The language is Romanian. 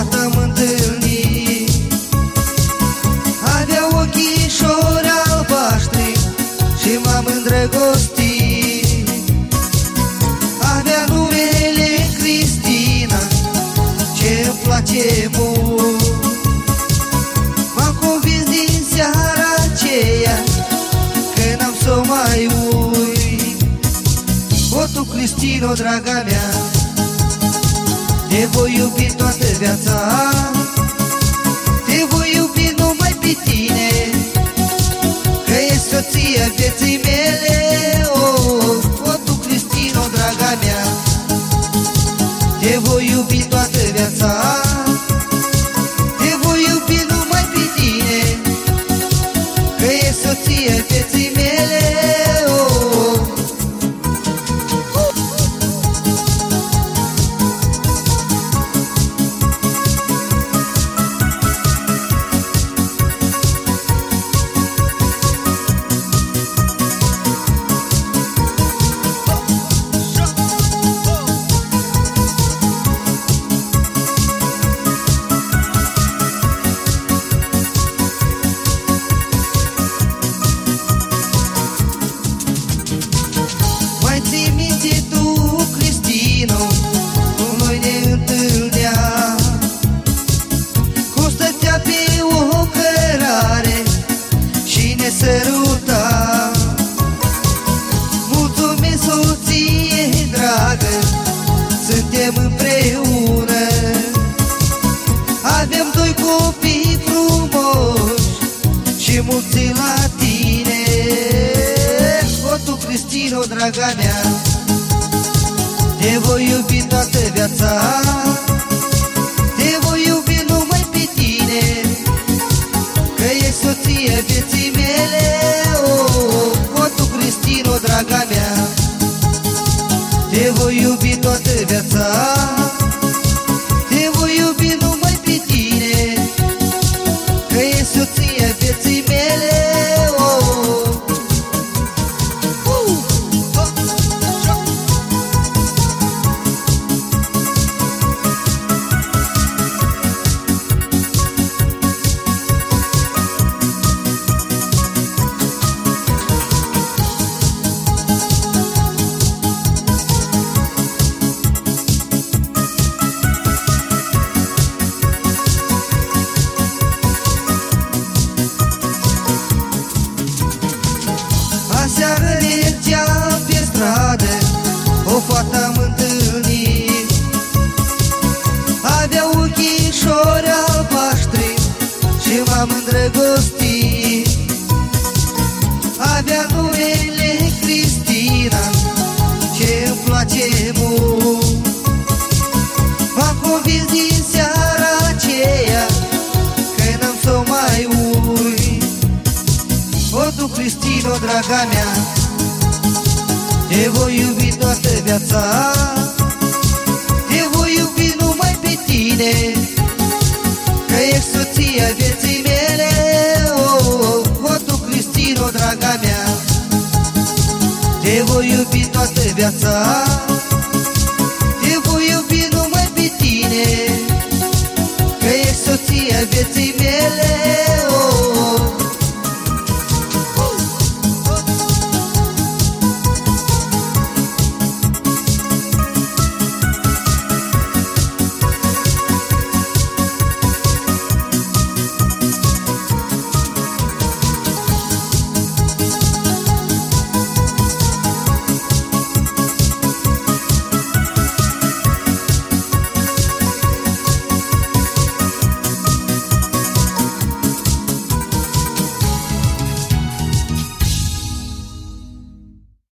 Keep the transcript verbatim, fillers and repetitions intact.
fată am întâlnit, avea ochișori albaștri și m-am îndrăgostit. Avea numele Cristina, ce-mi place mult. M-am convins din seara aceea că n-am să o mai uit. O, tu, Cristino, draga mea, te voi iubi toată viața, te voi iubi numai pe tine, că ești soția vieții mele. O, o, tu, Cristino, draga mea, te voi iubi toată viața, te voi iubi numai pe tine, că ești soția vieții mele. Săruta. Mulțumim, soție dragă, suntem împreună. Avem doi copii frumoși și mulți la tine. O, tu, Cristino, draga mea, te voi iubi toată viața, te voi iubi numai pe tine, că ești soția vieții mele. O, o, tu, Cristino, draga mea, te voi iubi toată viața, te voi iubi numai pe tine, că ești soția vieții mele. Aseară mergeam pe stradă, o fată am întâlnit, avea ochișori albaștri și m-am îndrăgostit. Avea numele Cristina, ce-mi place mult. M-am convins din seara aceea că n-am să o mai uit. O, tu, Cristino, draga mea, te voi iubi toată viața, te voi iubi numai pe tine, că ești soția vieții mele. O, o, tu, Cristino, draga mea, te voi iubi toată viața, te voi iubi numai pe tine, că ești soția vieții mele.